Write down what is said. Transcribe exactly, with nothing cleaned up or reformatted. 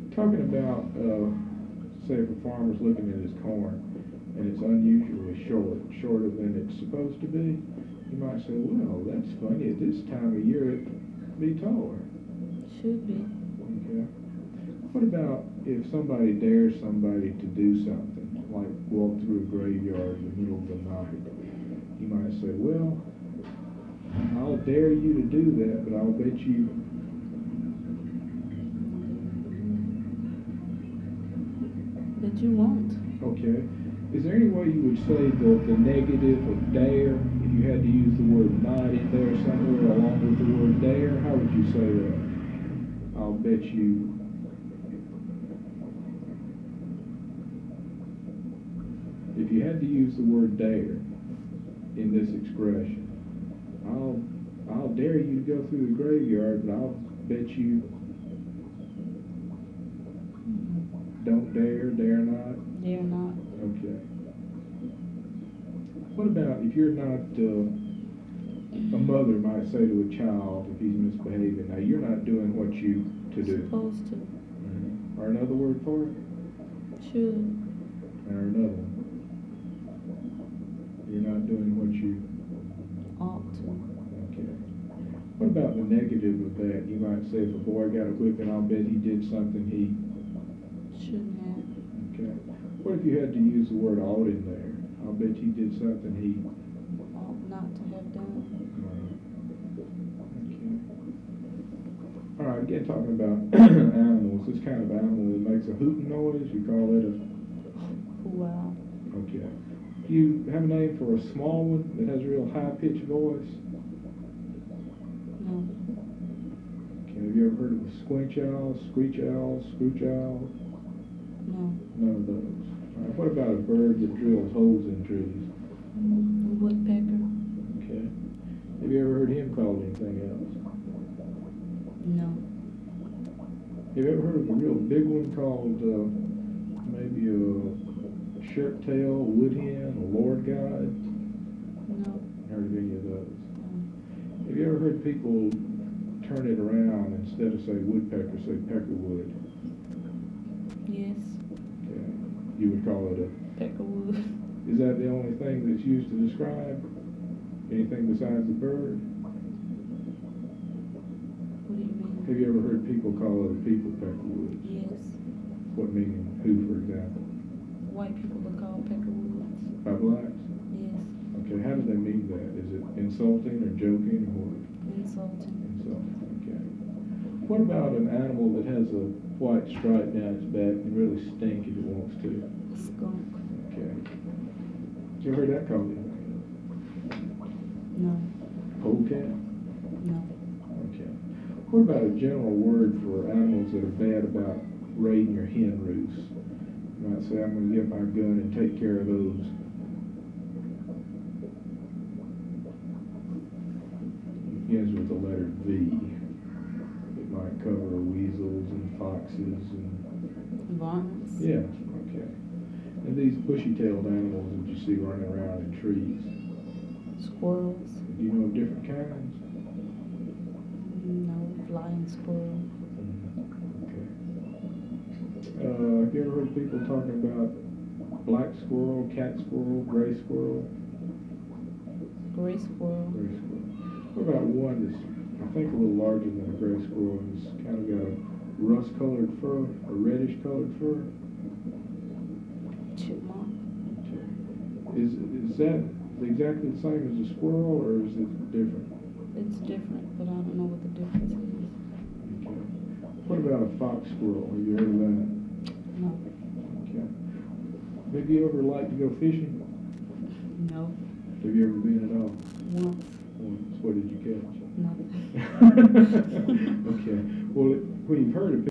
talking about, uh, say if a farmer's looking at his corn and it's unusually short, shorter than it's supposed to be, you might say, well, that's funny, at this time of year it'd be taller. Should be. Okay. What about if somebody dares somebody to do something, like walk through a graveyard in the middle of the night? You might say, well, I'll dare you to do that, but I'll bet you That you won't. Okay. Is there any way you would say the, the negative of dare, if you had to use the word not in there somewhere along with the word dare? How would you say that? I'll bet you. If you had to use the word dare in this expression, I'll I'll dare you to go through the graveyard, but I'll bet you don't dare, dare not. Dare not. Okay. What about if you're not, uh, a mother might say to a child if he's misbehaving, now you're not doing what you to do. Supposed to. Mm-hmm. Or another word for it? Should. Or another one. You're not doing what you Ought to. Okay. What about the negative of that? You might say if a boy got a whipping, I'll bet he did something he Shouldn't have. Okay. What if you had to use the word ought in there? I'll bet you did something he Ought not to have done. Okay. All right, again, talking about animals, this kind of animal that makes a hooting noise, you call it a... Wow. Okay. Do you have a name for a small one that has a real high-pitched voice? No. Okay, have you ever heard of a squinch owl, screech owl, scrooch owl? No. None of those. All right, what about a bird that drills holes in trees? A woodpecker. Okay. Have you ever heard him called anything else? No. Have you ever heard of a real big one called, uh, maybe a shirt tail, wood hen, a lord god? No. Heard of any of those? No. Have you ever heard people turn it around, instead of say woodpecker, say peckerwood? Yes. Okay. You would call it a... Peckerwood. Is that the only thing that's used to describe anything besides the bird? What do you mean? Have you ever heard people call it a people peckerwood? Yes. What meaning? Who, for example? White people are called peckerwoods. By blacks? Yes. Okay, how do they mean that? Is it insulting or joking or what? Insulting. Insulting, okay. What about an animal that has a white stripe down its back and really stink if it wants to? Skunk. Okay. You ever heard that called? No. Polecat? No. Okay. What about a general word for animals that are bad about raiding your hen roosts? You might say, I'm going to get my gun and take care of those. It begins with the letter V. It might cover weasels and foxes and... Varmints. Yeah, okay. And these bushy-tailed animals that you see running around in trees. Squirrels. Do you know of different kinds? No. Flying squirrel. Okay. Uh, have you ever heard people talking about black squirrel, cat squirrel, gray squirrel? Gray squirrel. Gray squirrel. What about one that's, I think, a little larger than a gray squirrel, and it's kind of got a rust-colored fur, a reddish-colored fur? Chipmunk. Okay. Is, is that exactly the same as a squirrel, or is it different? It's different, but I don't know what the difference is. Okay. What about a fox squirrel? Have you heard of that? No. Okay. Have you ever liked to go fishing? No. Have you ever been at all? Once. Once. What did you catch? Nothing. Okay. Well, when you've heard of